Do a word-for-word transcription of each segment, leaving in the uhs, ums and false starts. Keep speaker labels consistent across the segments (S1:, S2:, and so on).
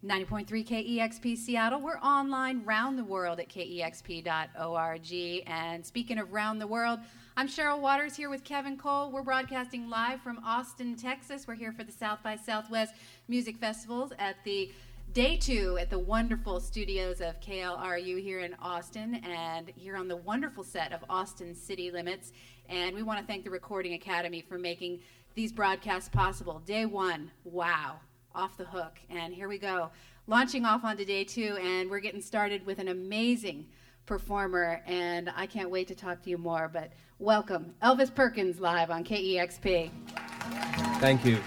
S1: ninety point three K E X P Seattle. We're online round the world at K E X P dot org. And speaking of round the world, I'm Cheryl Waters here with Kevin Cole. We're broadcasting live from Austin, Texas. We're here for the South by Southwest Music Festivals at the day two at the wonderful studios of K L R U here in Austin, and here on the wonderful set of Austin City Limits. And we want to thank the Recording Academy for making these broadcasts possible. Day one, wow, off the hook. And here we go, launching off onto day two, and we're getting started with an amazing performer, and I can't wait to talk to you more, but welcome, Elvis Perkins, live on K E X P.
S2: Thank you.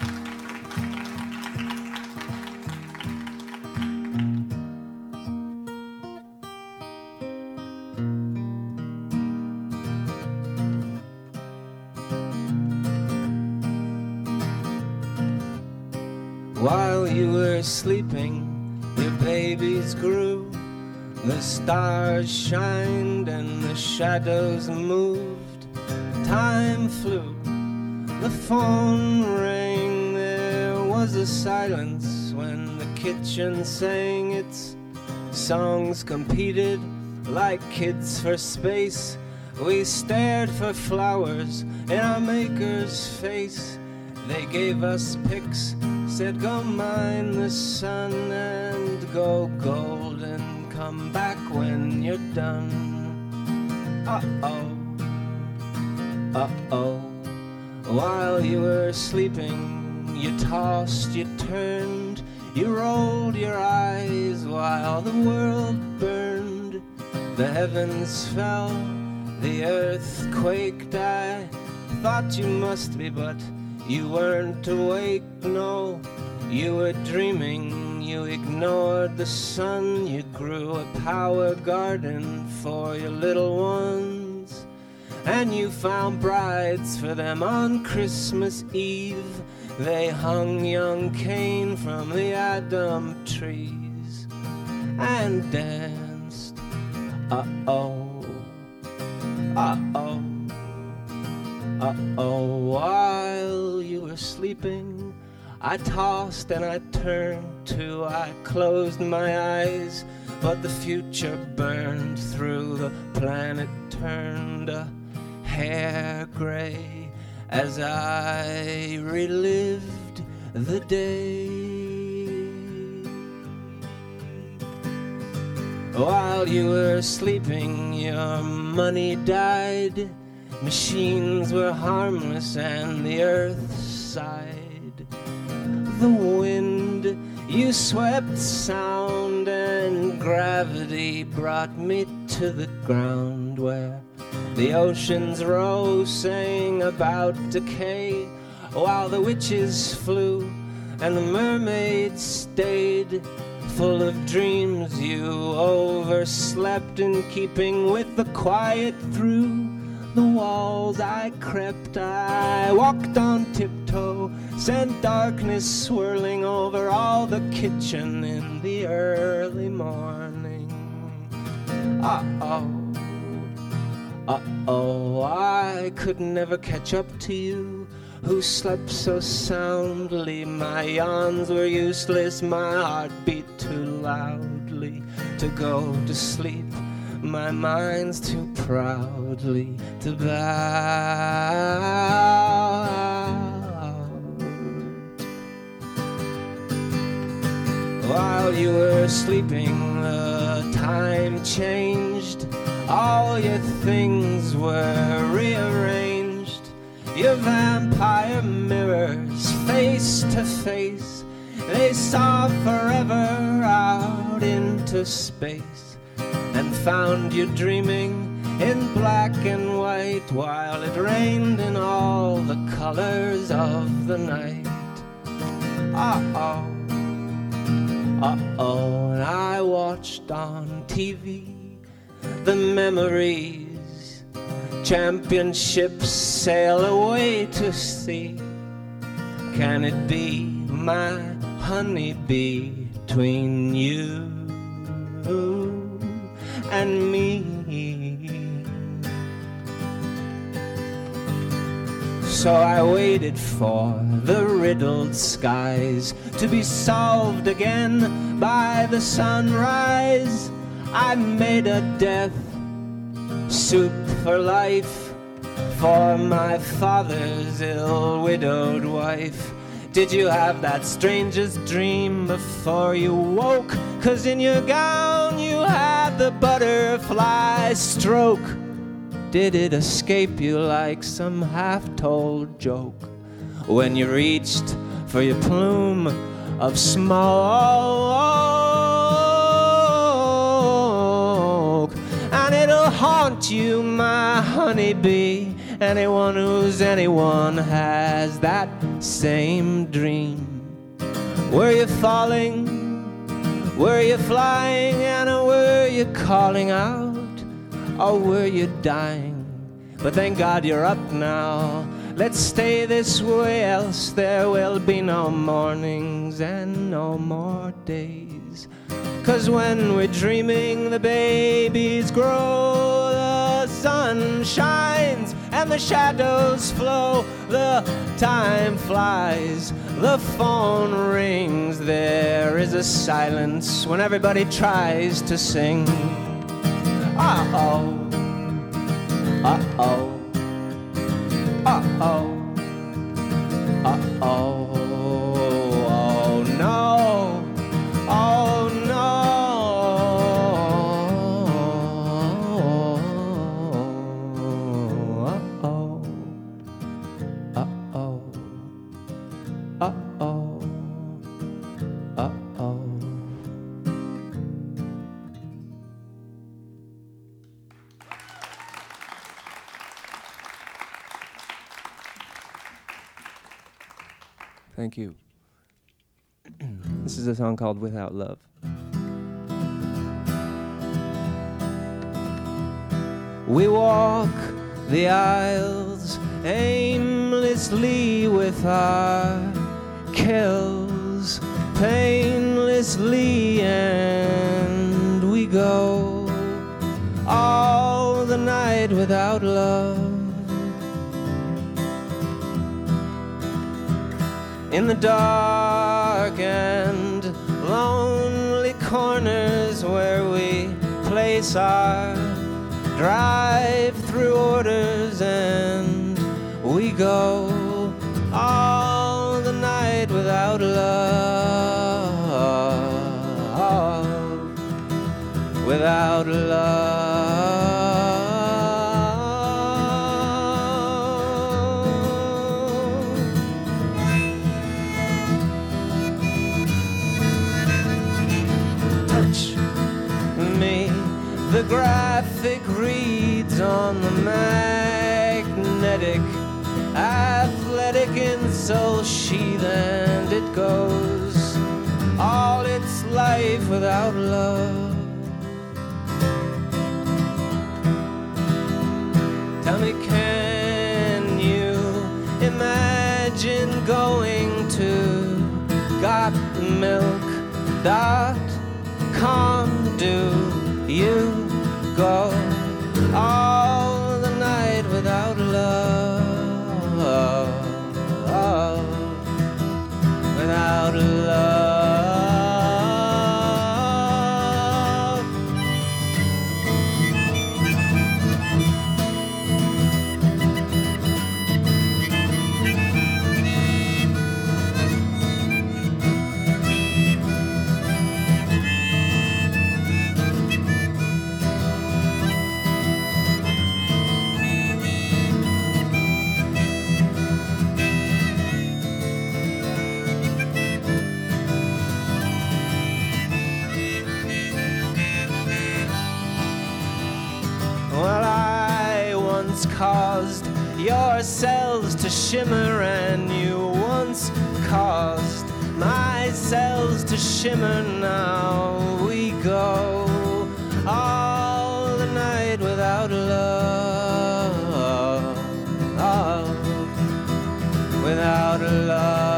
S2: While you were sleeping, your babies grew. The stars shined and the shadows moved. Time flew, the phone rang. There was a silence when the kitchen sang its songs. Competed like kids for space. We stared for flowers in our maker's face. They gave us picks, said go mine the sun and go gold and come back when you're done. Uh-oh, uh-oh. While you were sleeping, you tossed, you turned, you rolled your eyes while the world burned. The heavens fell, the earth quaked. I thought you must be, but you weren't awake, no, you were dreaming. You ignored the sun, you grew a power garden for your little ones, and you found brides for them on Christmas Eve. They hung young Cain from the Adam trees and danced. Uh-oh, uh-oh, uh-oh. While you were sleeping, I tossed and I turned too. I closed my eyes, but the future burned through. The planet turned a hair gray as I relived the day. While you were sleeping, your money died. Machines were harmless and the earth sighed. The wind, you swept sound, and gravity brought me to the ground where the oceans rose, sang about decay, while the witches flew and the mermaids stayed. Full of dreams you overslept, in keeping with the quiet through the walls I crept. I walked on tiptoe, sent darkness swirling over all the kitchen in the early morning. Uh-oh, uh-oh, I could never catch up to you, who slept so soundly. My yawns were useless, my heart beat too loudly to go to sleep. My mind's too proudly to bow. While you were sleeping, the time changed. All your things were rearranged. Your vampire mirrors, face to face, they saw forever out into space, and found you dreaming in black and white, while it rained in all the colors of the night. Uh-oh, uh-oh, and I watched on T V the memories, championships sail away to sea. Can it be my honeybee between you and me? So I waited for the riddled skies, to be solved again by the sunrise. I made a death soup for life for my father's ill-widowed wife. Did you have that strangest dream before you woke? 'Cause in your gown you had the butterfly stroke. Did it escape you like some half-told joke when you reached for your plume of smoke? And it'll haunt you, my honeybee. Anyone who's anyone has that same dream. Were you falling? Were you flying? And were you calling out? Or were you dying? But thank God you're up now. Let's stay this way, else there will be no mornings and no more days. 'Cause when we're dreaming, the babies grow, the sun shines and the shadows flow, the time flies, the phone rings, there is a silence when everybody tries to sing. Uh-oh, uh-oh, uh-oh, uh-oh, oh no, oh no, uh-oh, uh-oh, uh-oh, uh-oh. Thank you. This is a song called Without Love. We walk the aisles aimlessly with our kills painlessly, and we go all the night without love. In the dark and lonely corners where we place our drive-through orders, and we go all the night without love, without love. The graphic reads on the magnetic, athletic insole sheath, and it goes all its life without love. Tell me, can you imagine going to got milk dot com? Do you go all the night without love, without love? Caused your cells to shimmer, and you once caused my cells to shimmer. Now we go all the night without love, without love.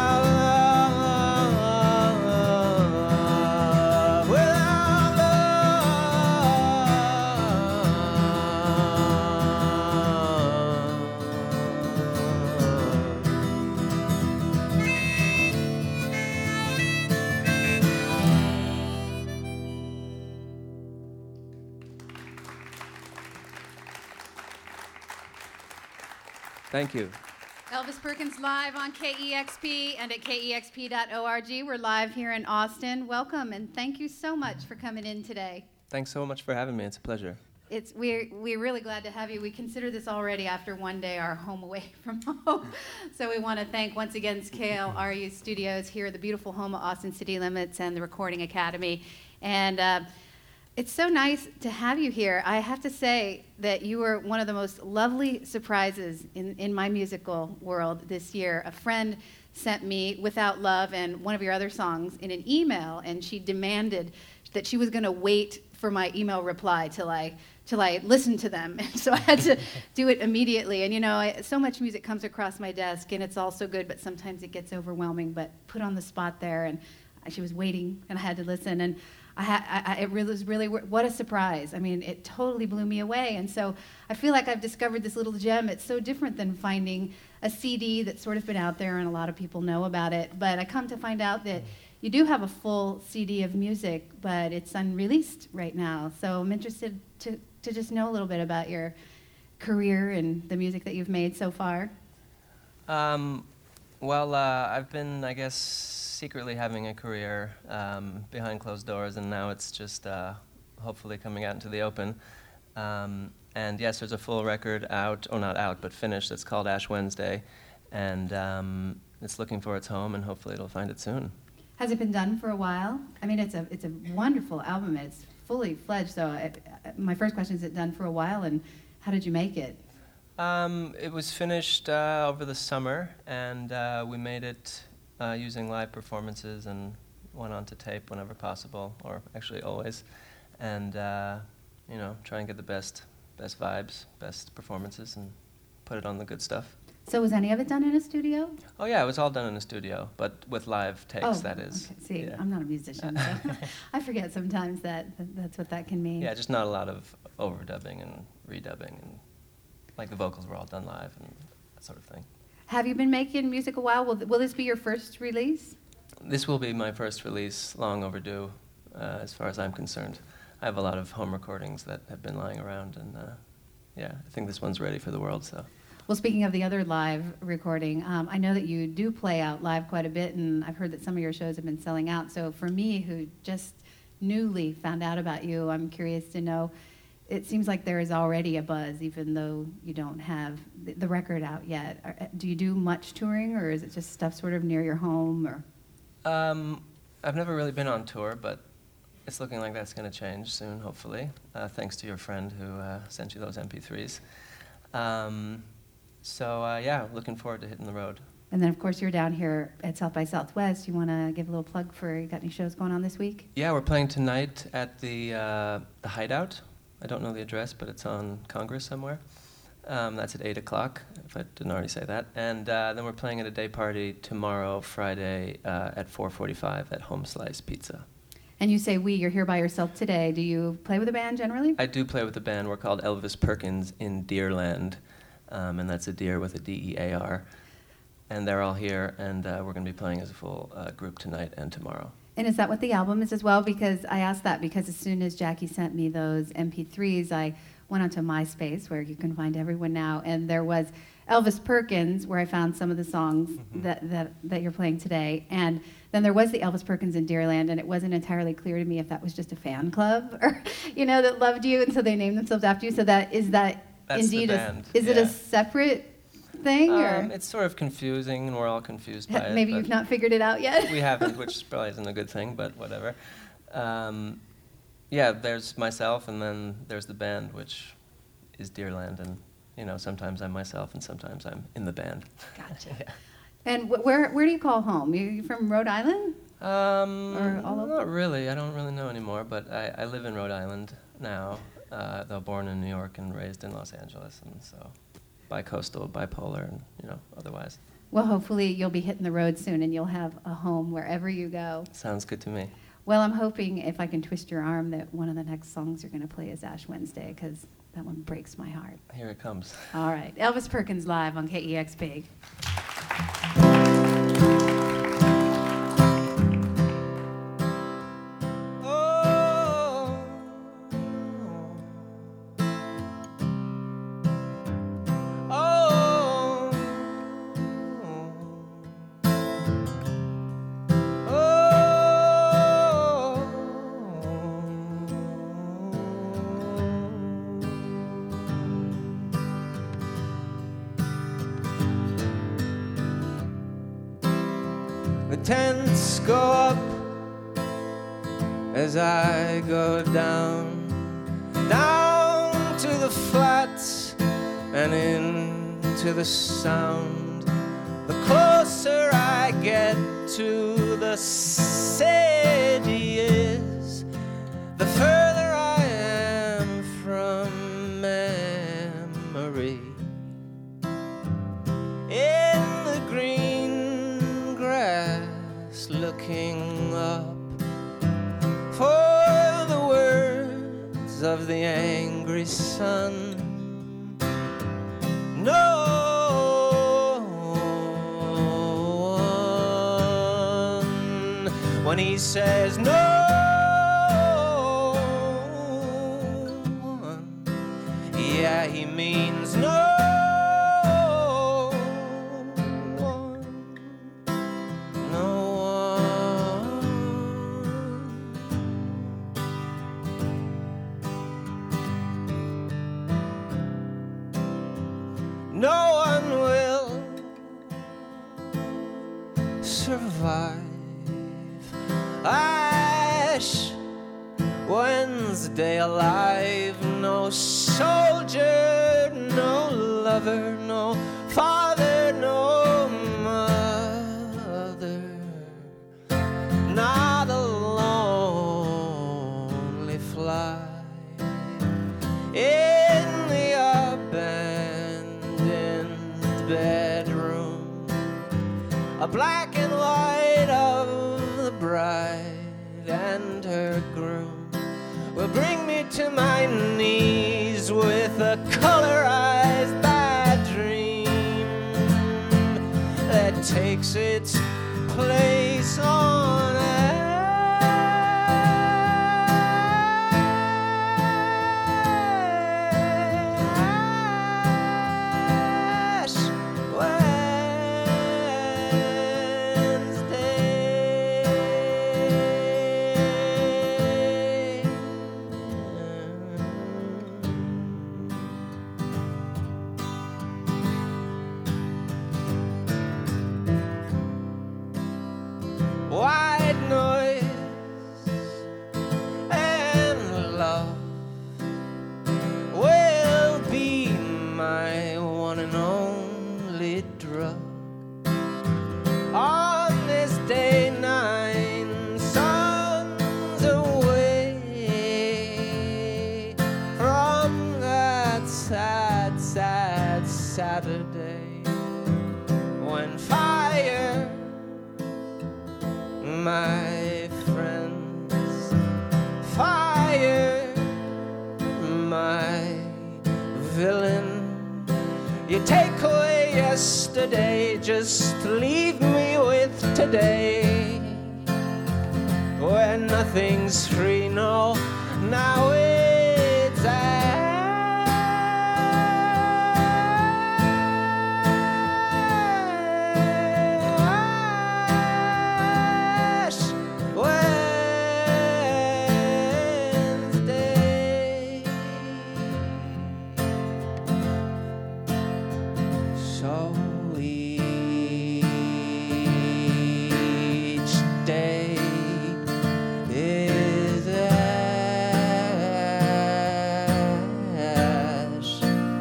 S2: Without Thank you.
S1: Elvis Perkins live on K E X P and at K E X P dot org. We're live here in Austin. Welcome, and thank you so much for coming in today.
S2: Thanks so much for having me. It's a pleasure.
S1: It's we're we're really glad to have you. We consider this already after one day our home away from home. So we want to thank once again Scale R U Studios here at the beautiful home of Austin City Limits and the Recording Academy. And uh, it's so nice to have you here. I have to say that you were one of the most lovely surprises in, in my musical world this year. A friend sent me Without Love and one of your other songs in an email, and she demanded that she was going to wait for my email reply till I till I listened to them. And so I had to do it immediately. And, you know, I, so much music comes across my desk, and it's all so good, but sometimes it gets overwhelming. But put on the spot there, and she was waiting, and I had to listen. And I, ha- I it really was really, what a surprise. I mean, it totally blew me away. And so I feel like I've discovered this little gem. It's so different than finding a C D that's sort of been out there, and a lot of people know about it. But I come to find out that you do have a full C D of music, but it's unreleased right now. So I'm interested to, to just know a little bit about your career and the music that you've made so far.
S2: Um, well, uh, I've been, I guess, secretly having a career um, behind closed doors, and now it's just uh, hopefully coming out into the open. Um, and yes, there's a full record out, or not out, but finished. It's called Ash Wednesday, and um, it's looking for its home, and hopefully it'll find it soon.
S1: Has it been done for a while? I mean, it's a it's a wonderful album. It's fully fledged. So I, my first question is: is it done for a while, and how did you make it?
S2: Um, it was finished uh, over the summer, and uh, we made it uh, using live performances, and went on to tape whenever possible, or actually always, and uh, you know, try and get the best best vibes, best performances, and put it on the good stuff.
S1: So was any of it done in a studio?
S2: Oh yeah, it was all done in a studio, but with live takes,
S1: oh,
S2: that is.
S1: Okay. See,
S2: yeah.
S1: I'm not a musician, so I forget sometimes that, that that's what that can mean.
S2: Yeah, just not a lot of overdubbing and redubbing, and like the vocals were all done live and that sort of thing.
S1: Have you been making music a while? Will, will this be your first release?
S2: This will be my first release, long overdue, uh, as far as I'm concerned. I have a lot of home recordings that have been lying around, and uh, yeah, I think this one's ready for the world, so.
S1: Well, speaking of the other live recording, um, I know that you do play out live quite a bit, and I've heard that some of your shows have been selling out. So for me, who just newly found out about you, I'm curious to know, it seems like there is already a buzz, even though you don't have the, the record out yet. Are, do you do much touring, or is it just stuff sort of near your home? Or?
S2: Um, I've never really been on tour, but it's looking like that's going to change soon, hopefully, uh, thanks to your friend who uh, sent you those M P threes. Um, So, uh, yeah, looking forward to hitting the road.
S1: And then, of course, you're down here at South by Southwest. You want to give a little plug for, you got any shows going on this week?
S2: Yeah, we're playing tonight at the, uh, the Hideout. I don't know the address, but it's on Congress somewhere. Um, that's at eight o'clock, if I didn't already say that. And uh, then we're playing at a day party tomorrow, Friday, uh, at four forty-five at Home Slice Pizza.
S1: And you say we, you're here by yourself today. Do you play with a band generally?
S2: I do play with a band. We're called Elvis Perkins in Deerland. Um, and that's a deer with a D E A R. And they're all here, and uh, we're going to be playing as a full uh, group tonight and tomorrow.
S1: And is that what the album is as well? Because I asked that because as soon as Jackie sent me those M P threes, I went onto MySpace, where you can find everyone now, and there was Elvis Perkins, where I found some of the songs mm-hmm. that, that, that you're playing today. And then there was the Elvis Perkins in Deerland, and it wasn't entirely clear to me if that was just a fan club, or, you know, that loved you, and so they named themselves after you. So that is that...
S2: That's
S1: Indeed,
S2: the band.
S1: A, is
S2: yeah.
S1: it a separate thing,
S2: um,
S1: or
S2: it's sort of confusing, and we're all confused by it.
S1: Maybe you've not figured it out yet.
S2: We haven't, which probably isn't a good thing, but whatever. Um, yeah, there's myself, and then there's the band, which is Deerland, and you know, sometimes I'm myself, and sometimes I'm in the band.
S1: Gotcha.
S2: yeah.
S1: And wh- where where do you call home? You you from Rhode Island?
S2: Um,
S1: or all over?
S2: Not really. I don't really know anymore, but I, I live in Rhode Island now. Uh, though born in New York and raised in Los Angeles, and so bi-coastal, bipolar, and you know, otherwise.
S1: Well, hopefully you'll be hitting the road soon, and you'll have a home wherever you go.
S2: Sounds good to me.
S1: Well, I'm hoping, if I can twist your arm, that one of the next songs you're going to play is Ash Wednesday, because that one breaks my heart.
S2: Here it comes.
S1: All right, Elvis Perkins live on K E X P.
S2: Oh, tents go up as I go down, down to the flats and into the sound. The closer I get to the city is, the further I am from memory. In the green grass, looking up for the words of the angry sun. No one, when he says no one, yeah, he means no one, no one. No one will survive Ash Wednesday alive. No soldier, no lover, no father, no mother, not a lonely fly in the abandoned bedroom, a black and white of the bride and her groom will bring me to my knees with a colorized bad dream that takes its place on Ash Wednesday. White noise and love will be my one and only drug. On this day, nine suns away from that sad, sad Saturday when fire, my friends, fire, my villain. You take away yesterday, just leave me with today, where nothing's free, no, now it's Ash Wednesday. So each day is Ash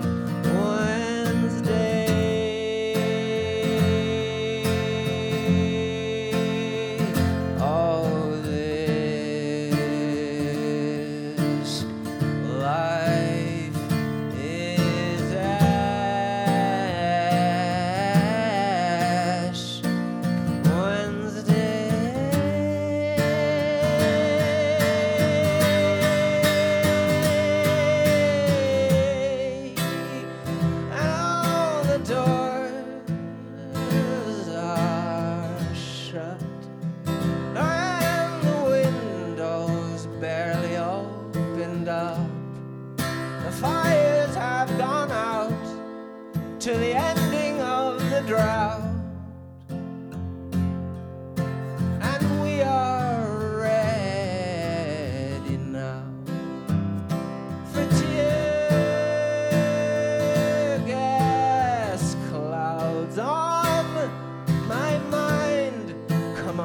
S2: Wednesday. All this life is Ash Wednesday. All the doors are shut and the windows barely opened up. The fires have gone out to the ending of the drought, and we are ready now for tear gas clouds on my mind. Come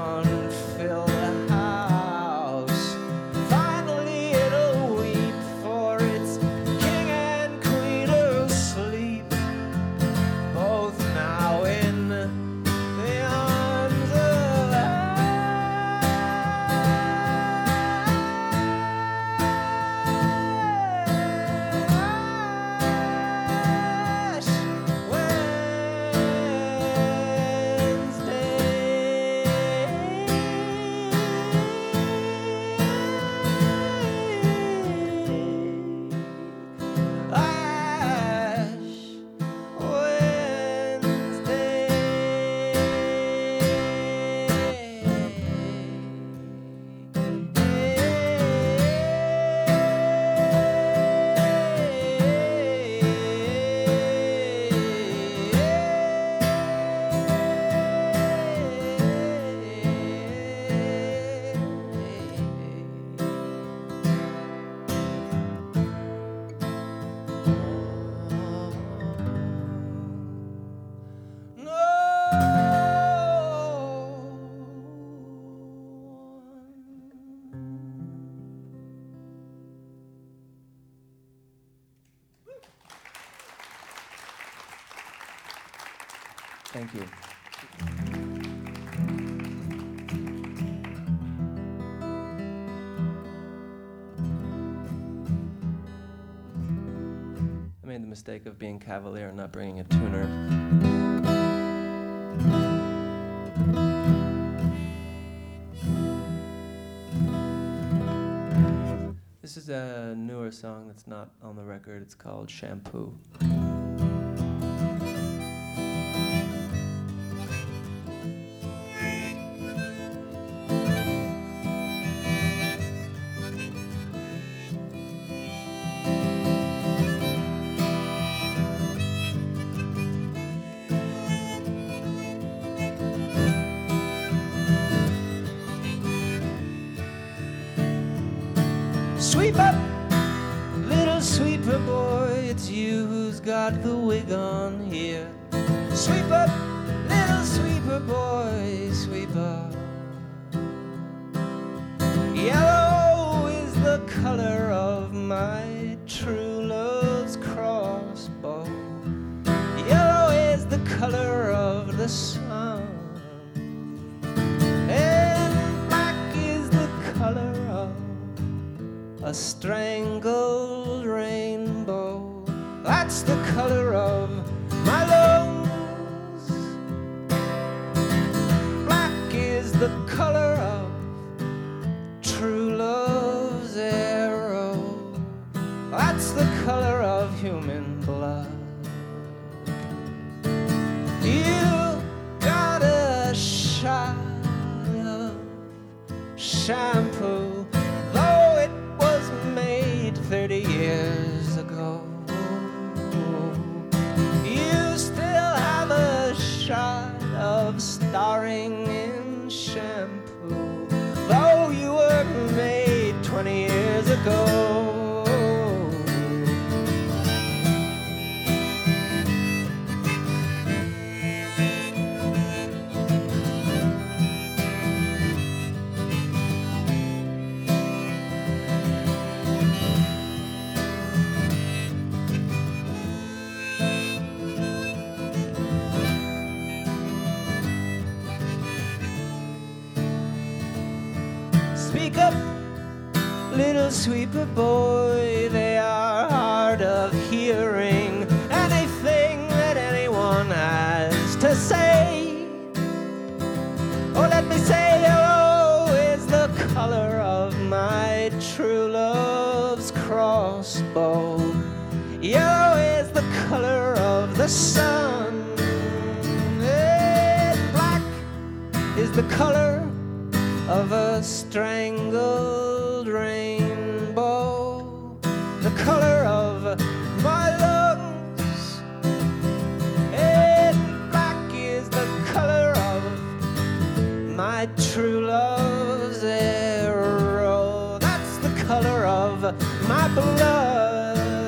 S2: Thank you. I made the mistake of being cavalier and not bringing a tuner. This is a newer song that's not on the record. It's called Shampoo. Sweep up, little sweeper boy, it's you who's got the wig on here. Sweep up, little sweeper boy, sweep up. Yellow is the color of my true love's crossbow. Yellow is the color of the sun. And black is the color of a strangled rainbow. That's the color of my lungs. Black is the color of true love's arrow. That's the color of human blood. You got a shot of shampoo, though it was made thirty years ago. You still have a shot of starring in shampoo, though you were made twenty years ago. Speak up, little sweeper boy, they are hard of hearing anything that anyone has to say. Oh, let me say, yellow is the color of my true love's crossbow. Yellow is the color of the sun. And black is the color of a strangled rainbow, the color of my lungs. And black is the color of my true love's arrow. That's the color of my blood.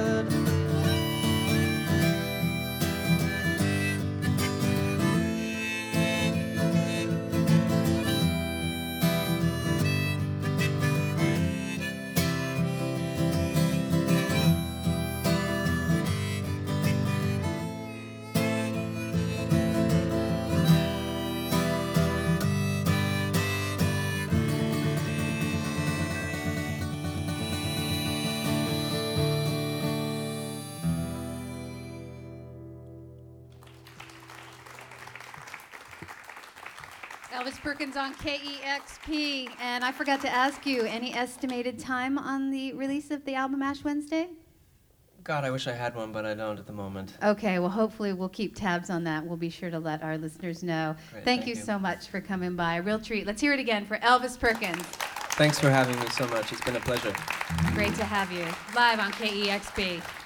S1: Elvis Perkins on K E X P. And I forgot to ask you, any estimated time on the release of the album Ash Wednesday?
S2: God, I wish I had one, but I don't at the moment.
S1: Okay, well, hopefully we'll keep tabs on that. We'll be sure to let our listeners know.
S2: Great,
S1: thank,
S2: thank
S1: you,
S2: you
S1: so much for coming by. A real treat. Let's hear it again for Elvis Perkins.
S2: Thanks for having me so much. It's been a pleasure.
S1: Great to have you. Live on K E X P.